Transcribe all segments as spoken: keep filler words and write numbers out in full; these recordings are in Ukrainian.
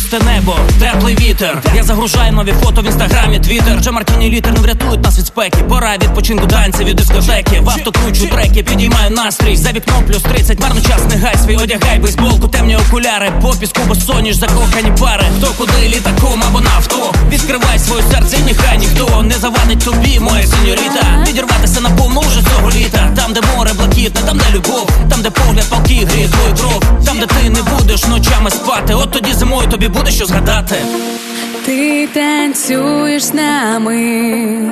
чисте небо, теплий вітер. Я загружаю нові фото в інстаграмі, твіттер. Вже мартіні літер не врятують нас від спеки. Пора відпочинку, танці від дискотеки. В авто кручу треки, підіймаю настрій. За вікном плюс тридцять, марно час не гай свій. Одягай бейсболку, темні окуляри. По піску босоніж, закохані пари. Хто куди, літаком або на авто. Відкривай своє серце, ніхай ніхто не завадить тобі, моя сеньоріта. Відірватися на повну уже цього літа. Там, де море блакитне, там, де любов. Там, де погляд палкий гріє твою кров. Там, де ти не будеш ночами спати. От тоді зимою тобі буде що згадати. Ти танцюєш з нами,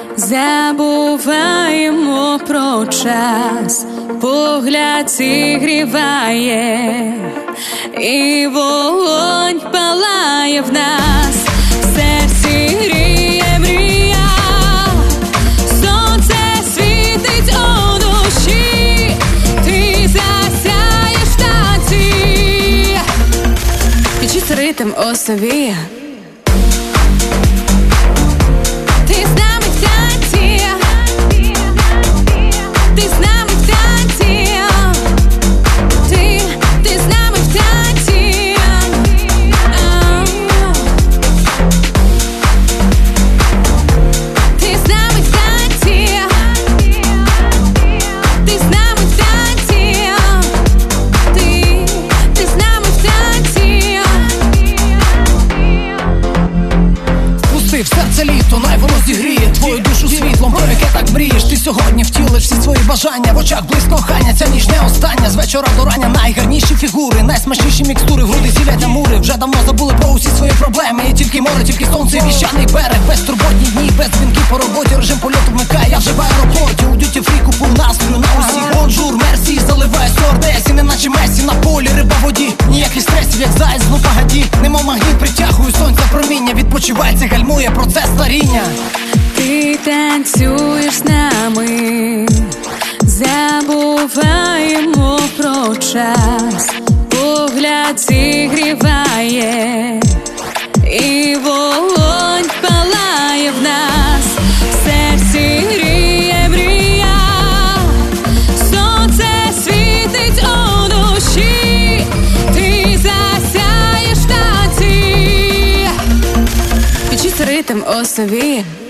забуваємо про час. Погляд зігріває, і вогонь палає в нас. В серці гріє мрія, сонце світить у душі. Ти засяєш в танці, відчуй ритм у собі. Ти з нами в танці, ти з нами в танці, ти, ти з нами в танці. Ти з нами в танці, ти з нами в танці, ти, ти з нами в танці. Впусти в серце літо, най воно зігріє твою душу світлом, про яке так мрієш. Ти сьогодні втілиш всі свої бажання. В очах близько кохання, ця ніч не остання. З вечора до рання найгарніші фігури, найсмачніші мікстури, груди зілять амури. Вже давно забули про усі свої проблеми. І тільки море, тільки сонце, віщаний берег. Безтурботні дні, без дзвінків по роботі. Режим польоту вмикає, я вже в аеропорті. У дюті фрі купив настрою на усіх. Бонжур, мерсі, заливає стюардесі. Не наче Месі на полі, риба в воді. Ніяких стресів, як заяць, ну погоді. Немов магніт, притягую сонця проміння. Відпочивай, це гальмує процес старіння. Ти танцюєш з нами, забуваємо про час. Погляд зігріває, і вогонь палає в нас. В серці гріє мрія, сонце світить у душі. Ти засяєш в танці, відчуй ритм у собі.